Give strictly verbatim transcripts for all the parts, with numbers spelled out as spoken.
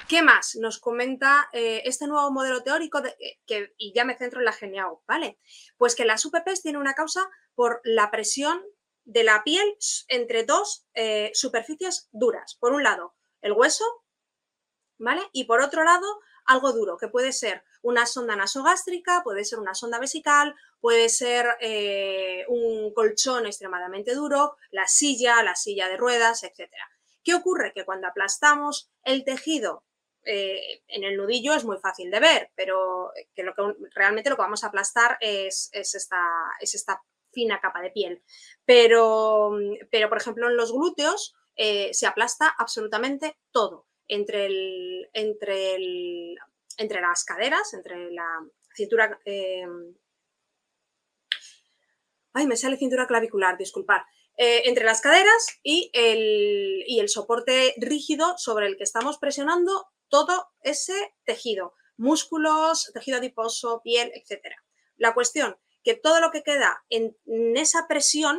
¿Qué más nos comenta eh, este nuevo modelo teórico? De, que, y ya me centro en la Geneau, ¿vale? Pues que las U P Ps tienen una causa por la presión de la piel entre dos eh, superficies duras. Por un lado, el hueso, ¿vale? Y por otro lado, algo duro, que puede ser una sonda nasogástrica, puede ser una sonda vesical, puede ser eh, un colchón extremadamente duro, la silla, la silla de ruedas, etcétera. ¿Qué ocurre? Que cuando aplastamos el tejido eh, en el nudillo es muy fácil de ver, pero que lo que realmente lo que vamos a aplastar es, es, esta, es esta fina capa de piel. Pero, pero por ejemplo, en los glúteos eh, se aplasta absolutamente todo. Entre, el, entre, el, entre las caderas, entre la cintura... Eh, ay, me sale cintura clavicular, disculpad. Eh, entre las caderas y el, y el soporte rígido sobre el que estamos presionando todo ese tejido, músculos, tejido adiposo, piel, etcétera. La cuestión, que todo lo que queda en, en esa presión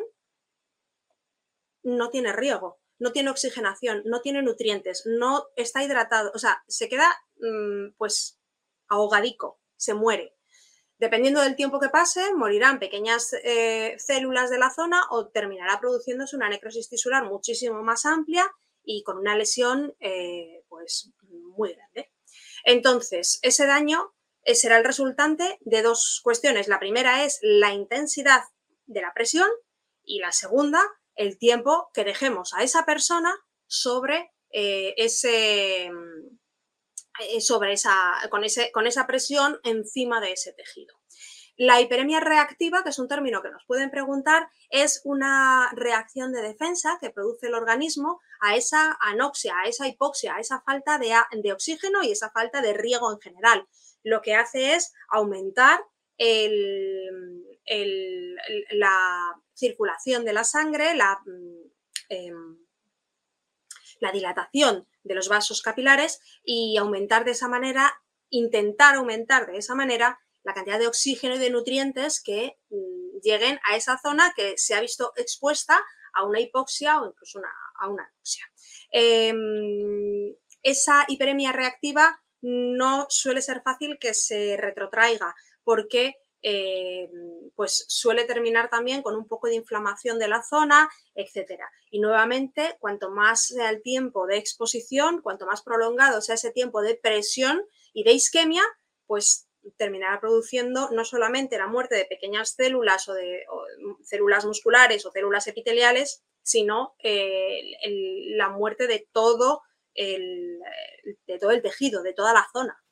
no tiene riego, no tiene oxigenación, no tiene nutrientes, no está hidratado, o sea, se queda mmm, pues ahogadico, se muere. Dependiendo del tiempo que pase, morirán pequeñas eh, células de la zona o terminará produciéndose una necrosis tisular muchísimo más amplia y con una lesión eh, pues muy grande. Entonces, ese daño será el resultante de dos cuestiones. La primera es la intensidad de la presión y la segunda, el tiempo que dejemos a esa persona sobre eh, ese sobre esa, con, ese, con esa presión encima de ese tejido. La hiperemia reactiva, que es un término que nos pueden preguntar, es una reacción de defensa que produce el organismo a esa anoxia, a esa hipoxia, a esa falta de, de oxígeno y esa falta de riego en general. Lo que hace es aumentar el, el, la circulación de la sangre, la, eh, la dilatación de los vasos capilares y aumentar de esa manera, intentar aumentar de esa manera la cantidad de oxígeno y de nutrientes que mmm, lleguen a esa zona que se ha visto expuesta a una hipoxia o incluso una, a una anoxia. Eh, esa hiperemia reactiva no suele ser fácil que se retrotraiga porque eh, pues suele terminar también con un poco de inflamación de la zona, etcétera. Y nuevamente, cuanto más sea el tiempo de exposición, cuanto más prolongado sea ese tiempo de presión y de isquemia, pues terminará produciendo no solamente la muerte de pequeñas células o de o células musculares o células epiteliales, sino eh, el, la muerte de todo el, de todo el tejido, de toda la zona.